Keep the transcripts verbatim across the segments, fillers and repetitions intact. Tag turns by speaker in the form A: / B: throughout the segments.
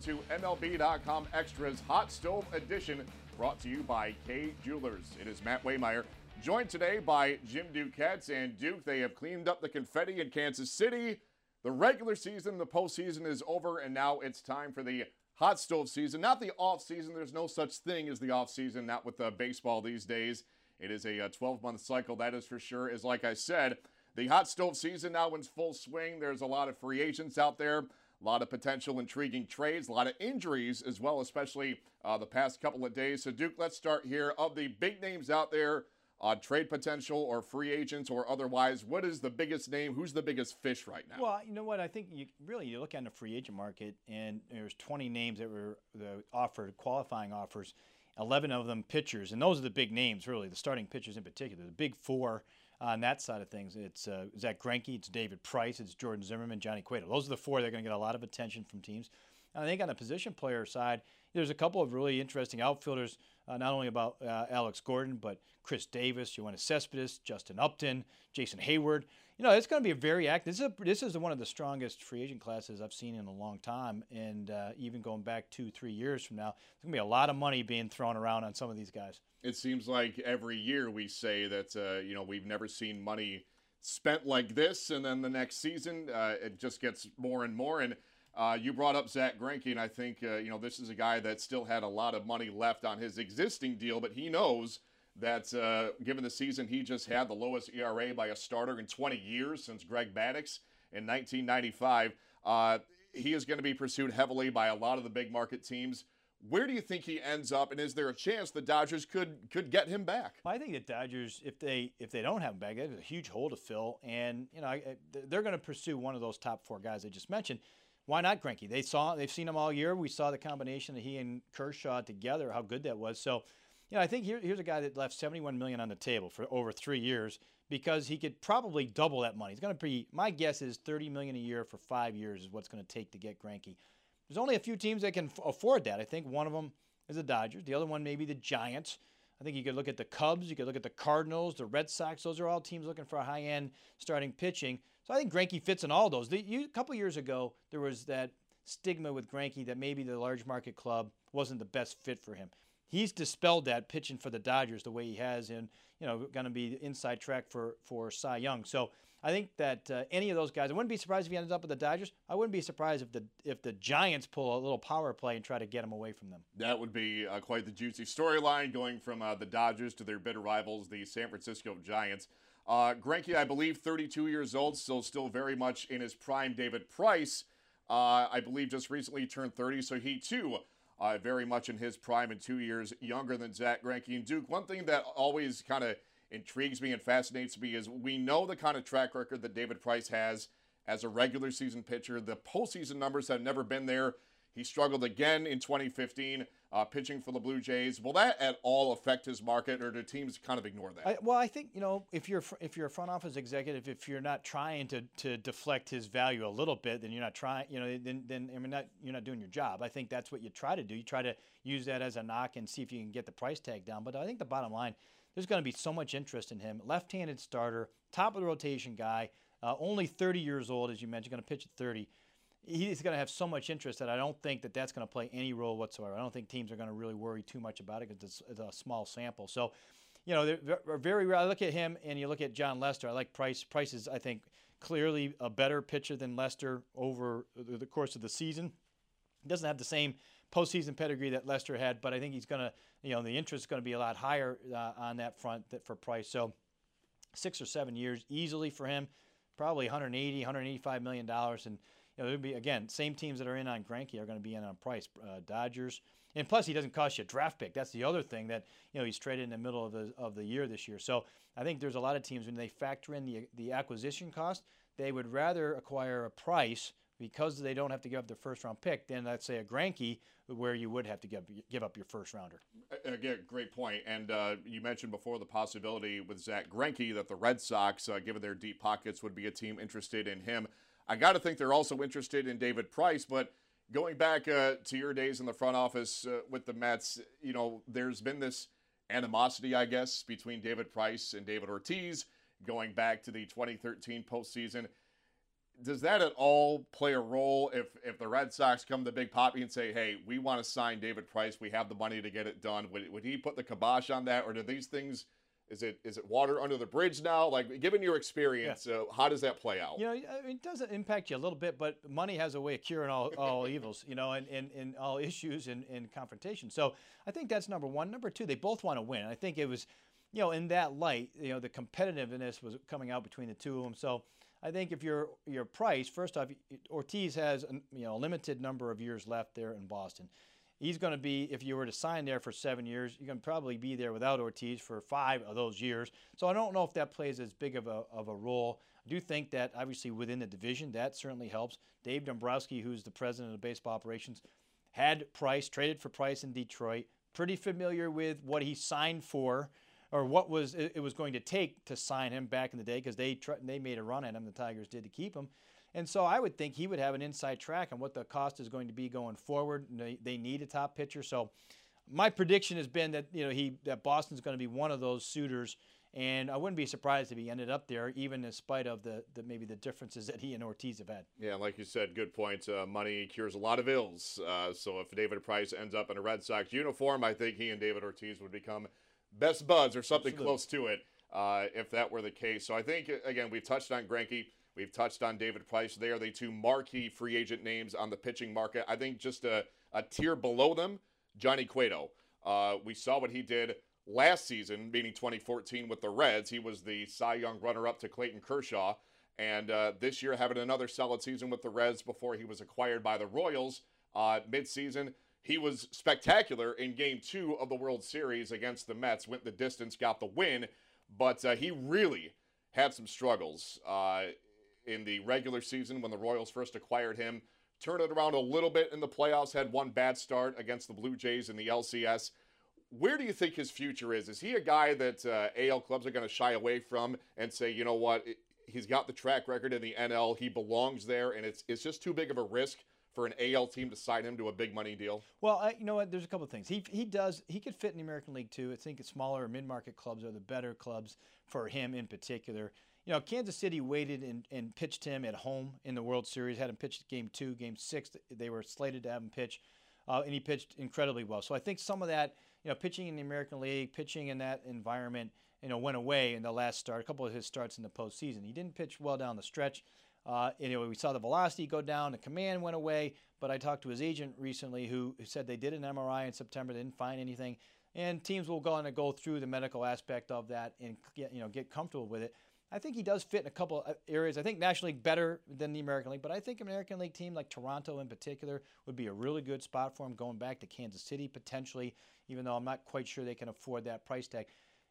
A: to M L B dot com Extras Hot Stove Edition, brought to you by Kay Jewelers. It is Matt Waymeyer, joined today by Jim Duquette. And Duke, they have cleaned up the confetti in Kansas City. The regular season, the postseason is over, and now it's time for the hot stove season. Not the off season. There's no such thing as the off season, not with uh, baseball these days. It is a twelve-month cycle, that is for sure. Is like I said, the hot stove season now in full swing. There's a lot of free agents out there, a lot of potential intriguing trades, a lot of injuries as well, especially uh, the past couple of days. So, Duke, let's start here. Of the big names out there, uh, trade potential or free agents or otherwise, what is the biggest name? Who's the biggest fish right now?
B: Well, you know what? I think you really you look at the free agent market, and there's twenty names that were the offered qualifying offers. eleven of them pitchers, and those are the big names, really, the starting pitchers in particular. The big four on that side of things. It's uh, Zach Greinke, it's David Price, it's Jordan Zimmermann, Johnny Cueto. Those are the four that are going to get a lot of attention from teams. And I think on the position player side, there's a couple of really interesting outfielders, uh, not only about uh, Alex Gordon, but Chris Davis, Yoenis Cespedes, Justin Upton, Jason Hayward. You know, it's going to be a very active. This is, a, this is one of the strongest free agent classes I've seen in a long time, and uh, even going back two, three years from now, there's going to be a lot of money being thrown around on some of these guys.
A: It seems like every year we say that, uh, you know, we've never seen money spent like this, and then the next season uh, it just gets more and more. And uh, you brought up Zach Greinke, and I think, uh, you know, this is a guy that still had a lot of money left on his existing deal, but he knows that uh, given the season he just had, the lowest E R A by a starter in twenty years since Greg Maddux in nineteen ninety-five, uh, he is going to be pursued heavily by a lot of the big market teams. Where do you think he ends up, and is there a chance the Dodgers could could get him back?
B: I think the Dodgers, if they if they don't have him back, they have a huge hole to fill, and you know they're going to pursue one of those top four guys I just mentioned. Why not Greinke? They saw they've seen him all year. We saw the combination that he and Kershaw together, how good that was. So, you know, I think here, here's a guy that left seventy-one million dollars on the table for over three years because he could probably double that money. He's going to be, my guess is thirty million dollars a year for five years is what's going to take to get Greinke. There's only a few teams that can f- afford that. I think one of them is the Dodgers. The other one may be the Giants. I think you could look at the Cubs. You could look at the Cardinals, the Red Sox. Those are all teams looking for a high-end starting pitching. So I think Greinke fits in all those. The, you, a couple years ago, there was that stigma with Greinke that maybe the large market club wasn't the best fit for him. He's dispelled that pitching for the Dodgers the way he has, and you know, going to be the inside track for for Cy Young. So I think that uh, any of those guys, I wouldn't be surprised if he ended up with the Dodgers. I wouldn't be surprised if the if the Giants pull a little power play and try to get him away from them.
A: That would be uh, quite the juicy storyline, going from uh, the Dodgers to their bitter rivals, the San Francisco Giants. Uh, Greinke, I believe, thirty-two years old, so still very much in his prime. David Price, uh, I believe, just recently turned thirty, so he too. Uh, very much in his prime and two years younger than Zach Greinke. And Duke, one thing that always kind of intrigues me and fascinates me is we know the kind of track record that David Price has as a regular season pitcher. The postseason numbers have never been there. He struggled again in twenty fifteen, uh, pitching for the Blue Jays. Will that at all affect his market, or do teams kind of ignore that?
B: I, well, I think, you know, if you're if you're a front office executive, if you're not trying to to deflect his value a little bit, then you're not trying. You know, then then I mean, not you're not doing your job. I think that's what you try to do. You try to use that as a knock and see if you can get the price tag down. But I think the bottom line, there's going to be so much interest in him. Left-handed starter, top of the rotation guy, uh, only thirty years old, as you mentioned, going to pitch at thirty. He's going to have so much interest that I don't think that that's going to play any role whatsoever. I don't think teams are going to really worry too much about it because it's, it's a small sample. So, you know, they're very rare. I look at him and you look at John Lester. I like Price. Price is, I think, clearly a better pitcher than Lester over the course of the season. He doesn't have the same postseason pedigree that Lester had, but I think he's going to, you know, the interest is going to be a lot higher uh, on that front that for Price. So, six or seven years easily for him, probably one eighty, one eighty-five million dollars. And you know, there'll be, again, same teams that are in on Greinke are going to be in on Price. Uh, Dodgers. And plus, he doesn't cost you a draft pick. That's the other thing that, you know, he's traded in the middle of the of the year this year. So I think there's a lot of teams, when they factor in the the acquisition cost, they would rather acquire a Price because they don't have to give up their first-round pick than, let's say, a Greinke, where you would have to give, give up your first-rounder.
A: Again, great point. And uh, you mentioned before the possibility with Zach Greinke that the Red Sox, uh, given their deep pockets, would be a team interested in him. I got to think they're also interested in David Price, but going back uh, to your days in the front office uh, with the Mets, you know, there's been this animosity, I guess, between David Price and David Ortiz going back to the twenty thirteen postseason. does that at all play a role if if the Red Sox come to Big Papi and say, hey, we want to sign David Price, we have the money to get it done? Would, would he put the kibosh on that, or do these things, is it is it water under the bridge now? Like, given your experience, yeah. uh, how does that play out?
B: You know, it does impact you a little bit, but money has a way of curing all, all evils, you know, and, and, and all issues and, and confrontation. So I think that's number one. Number two, they both want to win. I think it was, you know, in that light, you know, the competitiveness was coming out between the two of them. So I think if you're your Price, first off, Ortiz has, you know, a limited number of years left there in Boston. He's going to be, if you were to sign there for seven years, you're going to probably be there without Ortiz for five of those years. So I don't know if that plays as big of a, of a role. I do think that, obviously, within the division, that certainly helps. Dave Dombrowski, who's the president of baseball operations, had Price, traded for Price in Detroit, pretty familiar with what he signed for, or what was it was going to take to sign him back in the day, because they, they made a run at him, the Tigers did, to keep him. And so I would think he would have an inside track on what the cost is going to be going forward. They, they need a top pitcher. So my prediction has been that, you know, he that Boston's going to be one of those suitors, and I wouldn't be surprised if he ended up there, even in spite of the, the maybe the differences that he and Ortiz have had.
A: Yeah, like you said, good point. Uh, money cures a lot of ills. Uh, so if David Price ends up in a Red Sox uniform, I think he and David Ortiz would become best buds or something Absolutely. Close to it uh, if that were the case. So I think, again, we've touched on Greinke. We've touched on David Price. They are the two marquee free agent names on the pitching market. I think just a, a tier below them, Johnny Cueto. Uh, we saw what he did last season, meaning twenty fourteen with the Reds. He was the Cy Young runner-up to Clayton Kershaw. And uh, this year having another solid season with the Reds before he was acquired by the Royals uh, mid-season. He was spectacular in Game two of the World Series against the Mets. Went the distance, got the win. But uh, he really had some struggles uh in the regular season when the Royals first acquired him. Turned it around a little bit in the playoffs, had one bad start against the Blue Jays in the L C S. Where do you think his future is? Is he a guy that uh, A L clubs are going to shy away from and say, you know what, he's got the track record in the N L, he belongs there, and it's it's just too big of a risk for an A L team to sign him to a big money deal?
B: Well, I, you know what, there's a couple of things. He he does, he could fit in the American League too. I think smaller mid-market clubs are the better clubs for him in particular. You know, Kansas City waited and, and pitched him at home in the World Series, had him pitch game two, game six. They were slated to have him pitch, uh, and he pitched incredibly well. So I think some of that, you know, pitching in the American League, pitching in that environment, you know, went away in the last start, a couple of his starts in the postseason. He didn't pitch well down the stretch. Uh, anyway, we saw the velocity go down, the command went away, but I talked to his agent recently who, who said they did an M R I in September, they didn't find anything, and teams will go on to go through the medical aspect of that and get, you know, get comfortable with it. I think he does fit in a couple of areas. I think National League better than the American League, but I think an American League team like Toronto in particular would be a really good spot for him, going back to Kansas City potentially, even though I'm not quite sure they can afford that price tag.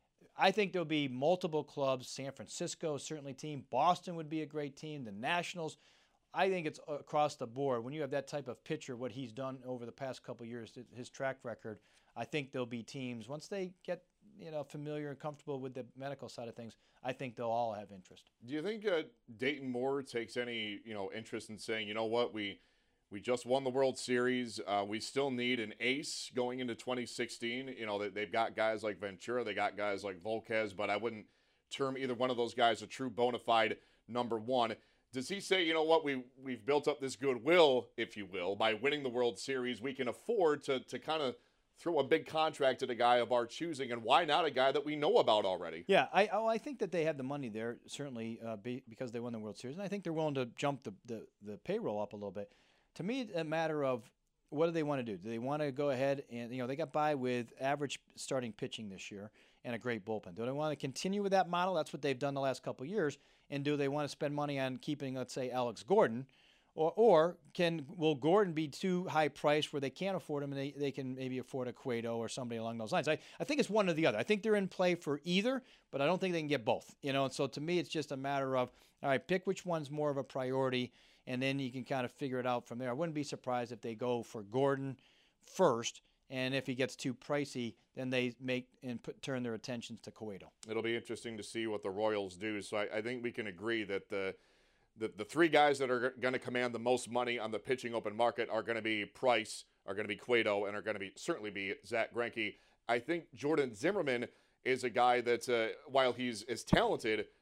B: I think there'll be multiple clubs. San Francisco, certainly team. Boston would be a great team. The Nationals. I think it's across the board. When you have that type of pitcher, what he's done over the past couple of years, his track record, I think there'll be teams, once they get, you know, familiar and comfortable with the medical side of things, I think they'll all have interest.
A: Do you think uh, Dayton Moore takes any, you know, interest in saying, you know what, we we just won the World Series. Uh, we still need an ace going into twenty sixteen. You know, they, they've got guys like Ventura, they got guys like Volquez, but I wouldn't term either one of those guys a true bona fide number one. Does he say, you know what, we, we've built up this goodwill, if you will, by winning the World Series, we can afford to to kind of throw a big contract at a guy of our choosing, and why not a guy that we know about already?
B: Yeah, I oh, I think that they have the money there, certainly, uh, be, because they won the World Series, and I think they're willing to jump the, the, the payroll up a little bit. To me, it's a matter of what do they want to do? Do they want to go ahead and, you know, they got by with average starting pitching this year and a great bullpen. Do they want to continue with that model? That's what they've done the last couple of years. And do they want to spend money on keeping, let's say, Alex Gordon? Or, or can will Gordon be too high priced where they can't afford him and they, they can maybe afford a Cueto or somebody along those lines? I, I think it's one or the other. I think they're in play for either, but I don't think they can get both. You know, and so to me, it's just a matter of, all right, pick which one's more of a priority, and then you can kind of figure it out from there. I wouldn't be surprised if they go for Gordon first, and if he gets too pricey, then they make and put, turn their attentions to Cueto.
A: It'll be interesting to see what the Royals do. So I, I think we can agree that the The, the three guys that are going to command the most money on the pitching open market are going to be Price, are going to be Cueto, and are going to be certainly be Zach Greinke. I think Jordan Zimmermann is a guy that, uh, while he's as talented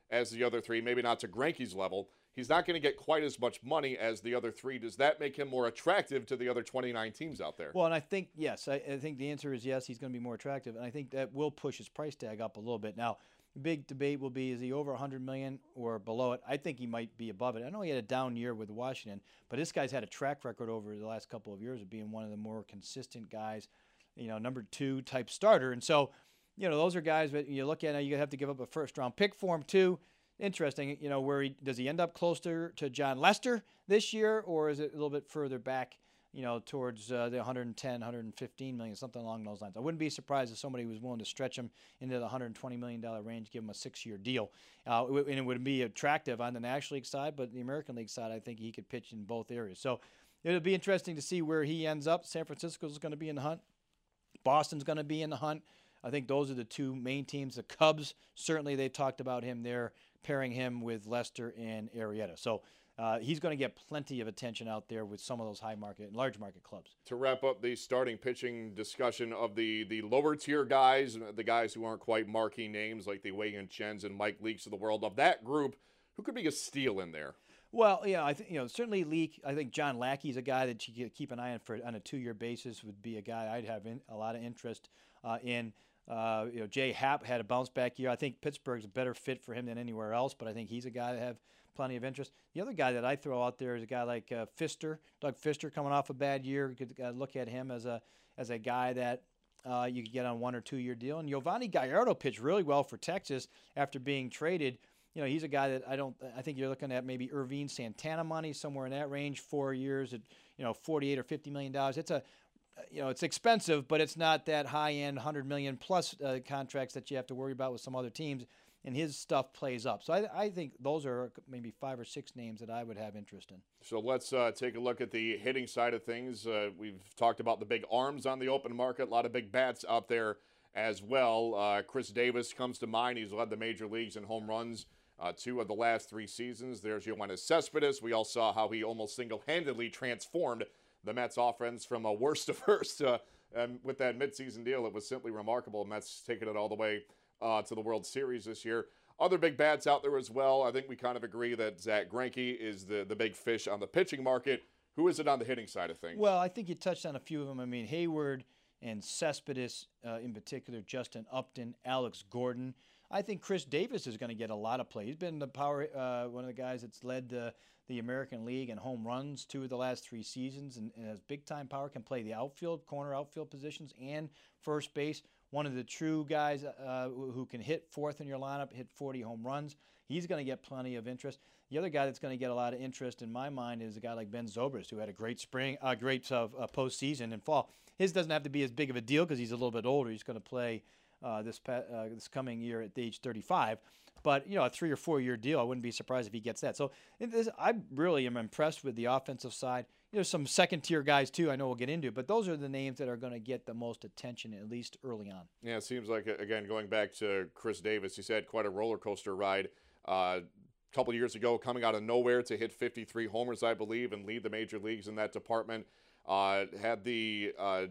A: as the other three, maybe not to Greinke's level. He's not going to get quite as much money as the other three. Does that make him more attractive to the other twenty-nine teams out there?
B: Well, and I think, yes, I, I think the answer is yes, he's going to be more attractive. And I think that will push his price tag up a little bit. Now, the big debate will be, is he over one hundred million dollars or below it? I think he might be above it. I know he had a down year with Washington, but this guy's had a track record over the last couple of years of being one of the more consistent guys, you know, number two type starter. And so, you know, those are guys that you look at now, you have to give up a first-round pick for him, too. Interesting, you know, where he does he end up closer to John Lester this year, or is it a little bit further back, you know, towards uh, the one hundred ten, one hundred fifteen million, something along those lines? I wouldn't be surprised if somebody was willing to stretch him into the one hundred twenty million dollars range, give him a six-year deal. Uh, and it would be attractive on the National League side, but the American League side, I think he could pitch in both areas. So it'll be interesting to see where he ends up. San Francisco is going to be in the hunt. Boston's going to be in the hunt. I think those are the two main teams. The Cubs, certainly they talked about him there, pairing him with Lester and Arrieta. So uh, he's going to get plenty of attention out there with some of those high market and large market clubs.
A: To wrap up the starting pitching discussion of the, the lower tier guys, the guys who aren't quite marquee names like the Wei-Yin Chens and Mike Leakes of the world, of that group, who could be a steal in there?
B: Well, yeah, I think you know certainly Leake. I think John Lackey's a guy that you keep an eye on for on a two-year basis. Would be a guy I'd have in, a lot of interest uh, in. Uh, you know, Jay Happ had a bounce back year. I think Pittsburgh's a better fit for him than anywhere else, but I think he's a guy that have plenty of interest. The other guy that I throw out there is a guy like uh, Fister, Doug Fister, coming off a bad year. You could uh, look at him as a as a guy that uh, you could get on one or two year deal. And Yovani Gallardo pitched really well for Texas after being traded. You know, he's a guy that I don't. I think you're looking at maybe Irvin Santana money somewhere in that range, four years at you know forty-eight or fifty million dollars. It's a You know, it's expensive, but it's not that high-end one hundred million dollars plus uh, contracts that you have to worry about with some other teams, and his stuff plays up. So I, I think those are maybe five or six names that I would have interest in.
A: So let's uh, take a look at the hitting side of things. Uh, we've talked about the big arms on the open market, a lot of big bats out there as well. Uh, Chris Davis comes to mind. He's led the major leagues in home runs uh, two of the last three seasons. There's Yoenis Cespedes. We all saw how he almost single-handedly transformed the Mets offense from a worst to first uh, and with that midseason deal. It was simply remarkable. Mets taking it all the way uh, to the World Series this year. Other big bats out there as well. I think we kind of agree that Zach Greinke is the, the big fish on the pitching market. Who is it on the hitting side of things?
B: Well, I think you touched on a few of them. I mean, Hayward and Cespedes uh, in particular, Justin Upton, Alex Gordon. I think Chris Davis is going to get a lot of play. He's been the power, uh, one of the guys that's led the, the American League in home runs two of the last three seasons, and, and has big-time power, can play the outfield, corner outfield positions, and first base. One of the true guys uh, who can hit fourth in your lineup, hit forty home runs. He's going to get plenty of interest. The other guy that's going to get a lot of interest in my mind is a guy like Ben Zobrist, who had a great spring, a uh, great uh, uh, postseason and fall. His doesn't have to be as big of a deal because he's a little bit older. He's going to play uh, this uh, this coming year at the age thirty-five. But, you know, a three- or four-year deal, I wouldn't be surprised if he gets that. So this, I really am impressed with the offensive side. There's some second-tier guys, too, I know we'll get into, but those are the names that are going to get the most attention, at least early on.
A: Yeah, it seems like, again, going back to Chris Davis, he's had quite a roller coaster ride. Uh, a couple years ago, coming out of nowhere to hit fifty-three homers, I believe, and lead the major leagues in that department. Uh, had the... Uh,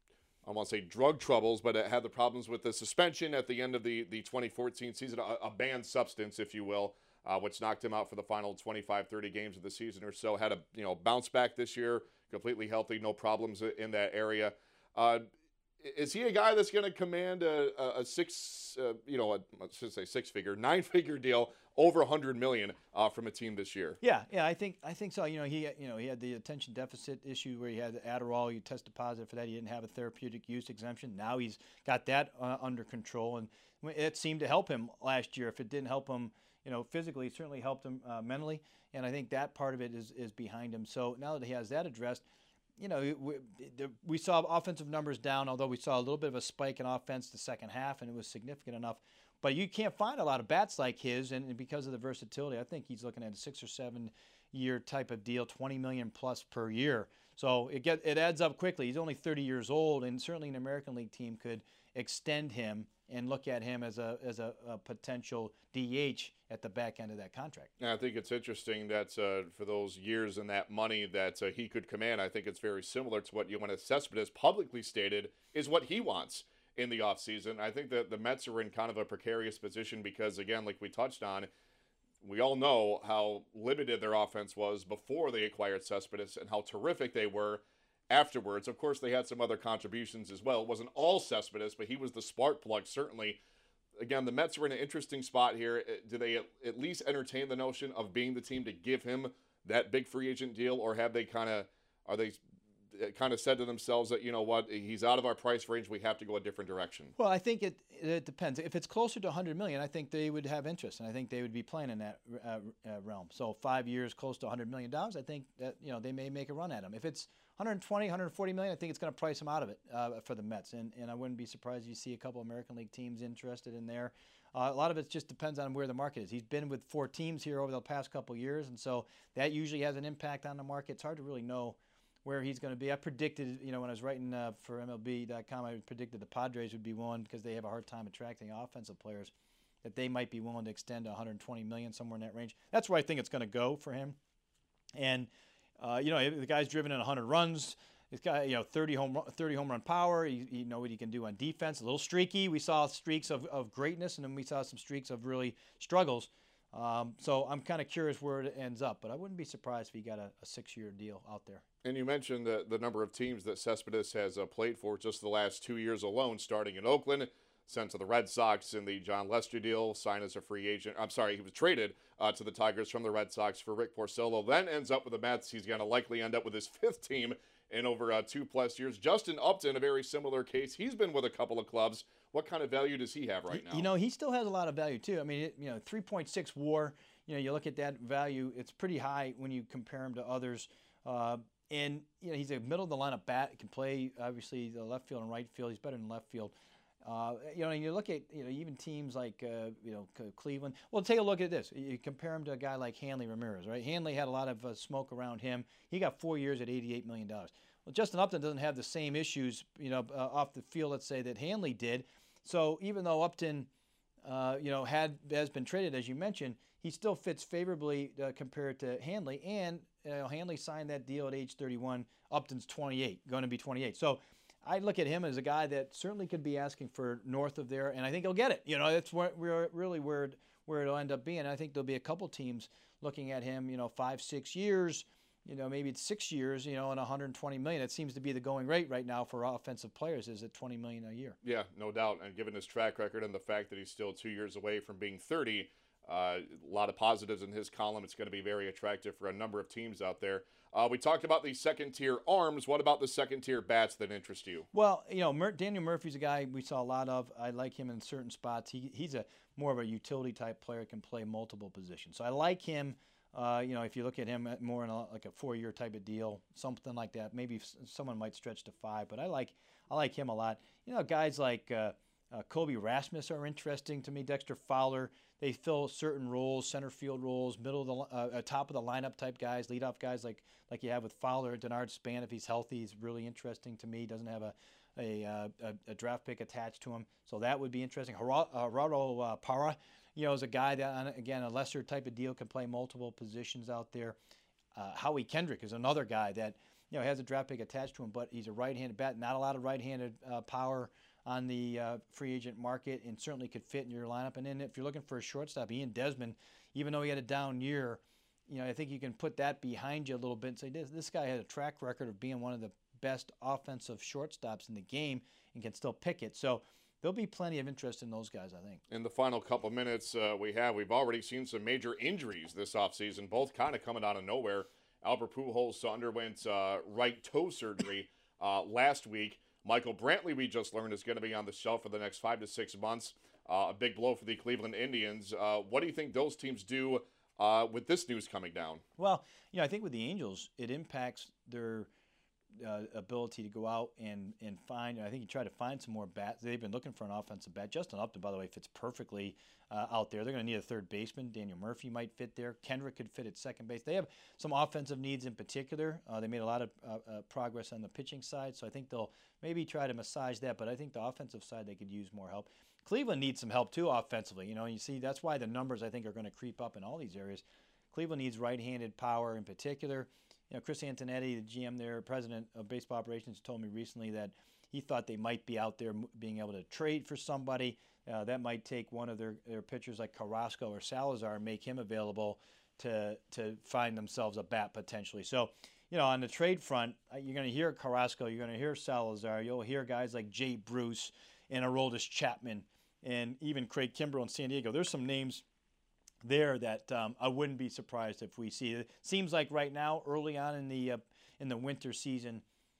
A: I don't want to say drug troubles, but it had the problems with the suspension at the end of the, the twenty fourteen season, a, a banned substance, if you will, uh, which knocked him out for the final twenty-five, thirty games of the season or so. Had a you know bounce back this year, completely healthy, no problems in that area. Uh, is he a guy that's going to command a, a, a six, uh, you know, a, I should say six-figure, nine-figure deal over a hundred million uh, from a team this year?
B: Yeah, yeah, I think I think so. You know, he you know he had the attention deficit issue where he had the Adderall. You tested positive for that. He didn't have a therapeutic use exemption. Now he's got that uh, under control, and it seemed to help him last year. If it didn't help him, you know, physically, it certainly helped him uh, mentally. And I think that part of it is is behind him. So now that he has that addressed, you know, we, we saw offensive numbers down, although we saw a little bit of a spike in offense the second half, and it was significant enough. But you can't find a lot of bats like his, and because of the versatility, I think he's looking at a six or seven year type of deal, twenty million plus per year. So it get it adds up quickly. He's only thirty years old, and certainly an American League team could extend him and look at him as a as a, a potential D H at the back end of that contract.
A: Yeah, I think it's interesting that uh, for those years and that money that uh, he could command, I think it's very similar to what Yoenis Cespedes publicly stated is what he wants in the offseason. I think that the Mets are in kind of a precarious position because, again, like we touched on, we all know how limited their offense was before they acquired Cespedes and how terrific they were afterwards. Of course, they had some other contributions as well. It wasn't all Cespedes, but he was the spark plug, certainly. Again, the Mets are in an interesting spot here. Do they at least entertain the notion of being the team to give him that big free agent deal, or have they kind of, are they kind of said to themselves that, you know what, he's out of our price range, we have to go a different direction?
B: Well, I think it it depends. If it's closer to one hundred million dollars, I think they would have interest, and I think they would be playing in that uh, uh, realm. So five years, close to one hundred million dollars, I think that, you know, they may make a run at him. If it's one hundred twenty, one hundred forty million dollars, I think it's going to price him out of it uh, for the Mets, and and I wouldn't be surprised if you see a couple American League teams interested in there. Uh, a lot of it just depends on where the market is. He's been with four teams here over the past couple of years, and so that usually has an impact on the market. It's hard to really know where he's going to be. I predicted, you know, when I was writing uh, for M L B dot com, I predicted the Padres would be one because they have a hard time attracting offensive players, that they might be willing to extend to one hundred twenty million dollars, somewhere in that range. That's where I think it's going to go for him. And, uh, you know, the guy's driven in one hundred runs. He's got, you know, thirty home thirty home run power. You, you know what he can do on defense. A little streaky. We saw streaks of, of greatness, and then we saw some streaks of really struggles. Um, so I'm kind of curious where it ends up, but I wouldn't be surprised if he got a, a six-year deal out there.
A: And you mentioned the, the number of teams that Cespedes has uh, played for just the last two years alone, starting in Oakland, sent to the Red Sox in the John Lester deal, signed as a free agent. I'm sorry, he was traded uh, to the Tigers from the Red Sox for Rick Porcello, then ends up with the Mets. He's going to likely end up with his fifth team in over uh, two-plus years. Justin Upton, a very similar case. He's been with a couple of clubs. What kind of value does he have right now?
B: You know, he still has a lot of value, too. I mean, it, you know, three point six WAR, you know, you look at that value, it's pretty high when you compare him to others. Uh, and, you know, he's a middle-of-the-lineup bat. He can play, obviously, the left field and right field. He's better than left field. Uh, you know, and you look at, you know, even teams like, uh, you know, Cleveland. Well, take a look at this. You compare him to a guy like Hanley Ramirez, right? Hanley had a lot of uh, smoke around him. He got four years at eighty-eight million dollars. Well, Justin Upton doesn't have the same issues, you know, uh, off the field, let's say, that Hanley did. So even though Upton, uh, you know, had has been traded, as you mentioned, he still fits favorably uh, compared to Hanley. And you know, Hanley signed that deal at age thirty-one. Upton's twenty-eight, going to be twenty-eight. So I look at him as a guy that certainly could be asking for north of there, and I think he'll get it. You know, that's where, where really where it, where it'll end up being. I think there'll be a couple teams looking at him, you know, five, six years. You know, maybe it's six years, you know, and one hundred twenty million dollars. It seems to be the going rate right now for offensive players, is at twenty million dollars a year.
A: Yeah, no doubt. And given his track record and the fact that he's still two years away from being thirty, uh, a lot of positives in his column. It's going to be very attractive for a number of teams out there. Uh, we talked about the second-tier arms. What about the second-tier bats that interest you?
B: Well, you know, Mur- Daniel Murphy's a guy we saw a lot of. I like him in certain spots. He He's a more of a utility-type player, can play multiple positions. So I like him. Uh, you know, if you look at him more in a, like a four-year type of deal, something like that. Maybe someone might stretch to five, but I like I like him a lot. You know, guys like uh, uh, Kobe Rasmus are interesting to me. Dexter Fowler, they fill certain roles, center field roles, middle of the uh, top of the lineup type guys, leadoff guys like like you have with Fowler. Denard Span, if he's healthy, is really interesting to me. He doesn't have a a, uh, a, a draft pick attached to him, so that would be interesting. Gerardo uh, Parra, you know, is a guy that, again, a lesser type of deal, can play multiple positions out there. Uh, Howie Kendrick is another guy that, you know, has a draft pick attached to him, but he's a right-handed bat. Not a lot of right-handed uh, power on the uh, free agent market, and certainly could fit in your lineup. And then if you're looking for a shortstop, Ian Desmond, even though he had a down year, you know, I think you can put that behind you a little bit and say, this, this guy had a track record of being one of the best offensive shortstops in the game and can still pick it. So there'll be plenty of interest in those guys, I think.
A: In the final couple minutes uh, we have, we've already seen some major injuries this offseason, both kind of coming out of nowhere. Albert Pujols underwent uh, right toe surgery uh, last week. Michael Brantley, we just learned, is going to be on the shelf for the next five to six months. Uh, a big blow for the Cleveland Indians. Uh, what do you think those teams do uh, with this news coming down?
B: Well, you know, I think with the Angels, it impacts their Uh, ability to go out and, and find, I think you try to find some more bats. They've been looking for an offensive bat. Justin Upton, by the way, fits perfectly uh, out there. They're going to need a third baseman. Daniel Murphy might fit there. Kendrick could fit at second base. They have some offensive needs in particular. Uh, they made a lot of uh, uh, progress on the pitching side, so I think they'll maybe try to massage that, but I think the offensive side, they could use more help. Cleveland needs some help, too, offensively. You know, you see, that's why the numbers, I think, are going to creep up in all these areas. Cleveland needs right-handed power in particular. You know, Chris Antonetti, the G M there, president of baseball operations, told me recently that he thought they might be out there being able to trade for somebody. Uh, that might take one of their, their pitchers like Carrasco or Salazar and make him available to to find themselves a bat potentially. So, you know, on the trade front, you're going to hear Carrasco, you're going to hear Salazar, you'll hear guys like Jay Bruce and Aroldis Chapman and even Craig Kimbrell in San Diego. There's some names there that um, I wouldn't be surprised if we see. It seems like right now, early on in the uh, in the winter season,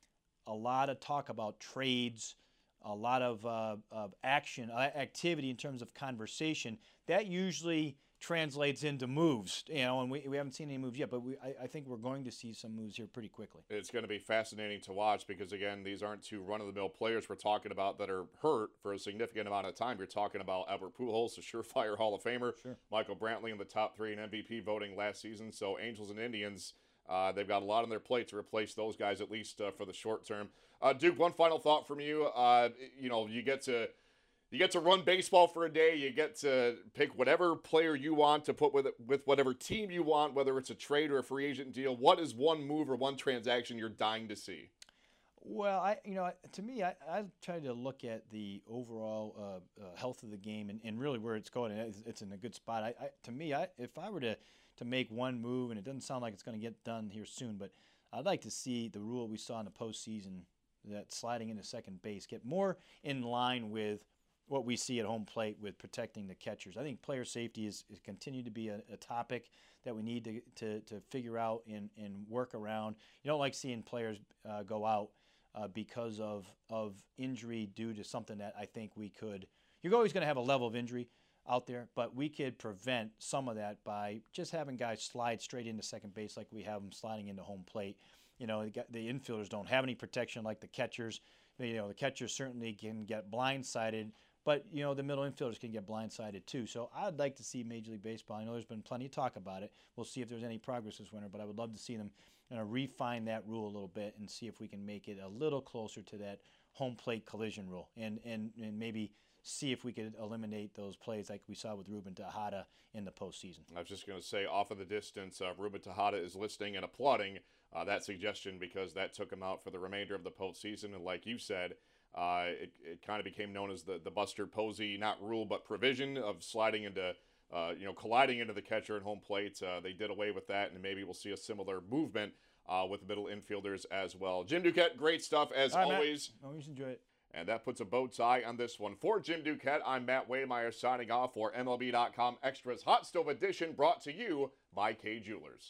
B: a lot of talk about trades, a lot of, uh, of action, uh, activity in terms of conversation. That usually translates into moves, you know, and we, we haven't seen any moves yet, but we, I, I think we're going to see some moves here pretty quickly.
A: It's going to be fascinating to watch because, again, these aren't two run-of-the-mill players we're talking about that are hurt for a significant amount of time. You're talking about Albert Pujols, a surefire Hall of Famer,
B: sure.
A: Michael Brantley in the top three in M V P voting last season. So Angels and Indians, uh, they've got a lot on their plate to replace those guys, at least uh, for the short term. Uh, Duke, one final thought from you. Uh, you know, you get to you get to run baseball for a day. You get to pick whatever player you want to put with with whatever team you want, whether it's a trade or a free agent deal. What is one move or one transaction you're dying to see?
B: Well, I you know, to me, I, I try to look at the overall uh, uh, health of the game and, and really where it's going. It's, it's in a good spot. I, I to me, I, if I were to to make one move, and it doesn't sound like it's going to get done here soon, but I'd like to see the rule we saw in the postseason, that sliding into second base, get more in line with what we see at home plate with protecting the catchers. I think player safety is, is continued to be a, a topic that we need to, to, to figure out and, and work around. You don't like seeing players uh, go out uh, because of, of injury due to something that I think we could – you're always going to have a level of injury out there, but we could prevent some of that by just having guys slide straight into second base like we have them sliding into home plate. You know, the infielders don't have any protection like the catchers. You know, the catchers certainly can get blindsided, but, you know, the middle infielders can get blindsided too. So I'd like to see Major League Baseball. I know there's been plenty of talk about it. We'll see if there's any progress this winter, but I would love to see them you know, refine that rule a little bit and see if we can make it a little closer to that home plate collision rule and, and, and maybe see if we could eliminate those plays like we saw with Ruben Tejada in the postseason.
A: I was just going to say, off of the distance, uh, Ruben Tejada is listening and applauding uh, that suggestion because that took him out for the remainder of the postseason. And like you said, uh, it, it kind of became known as the, the Buster Posey, not rule, but provision of sliding into, uh, you know, colliding into the catcher at home plate. Uh, they did away with that, and maybe we'll see a similar movement uh, with the middle infielders as well. Jim Duquette, great stuff as
B: All right,
A: always.
B: Matt. Always enjoy it.
A: And that puts a bow tie on this one. For Jim Duquette, I'm Matt Waymeyer signing off for M L B dot com Extras Hot Stove Edition, brought to you by Kay Jewelers.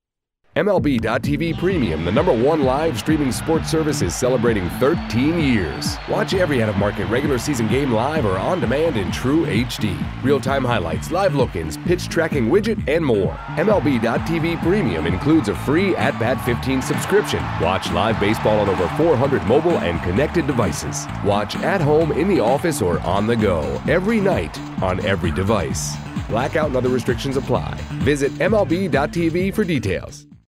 C: M L B dot T V Premium, the number one live streaming sports service, is celebrating thirteen years. Watch every out-of-market regular season game live or on demand in true H D. Real-time highlights, live look-ins, pitch tracking widget, and more. M L B dot T V Premium includes a free At Bat fifteen subscription. Watch live baseball on over four hundred mobile and connected devices. Watch at home, in the office, or on the go every night on every device. Blackout and other restrictions apply. Visit M L B dot T V for details.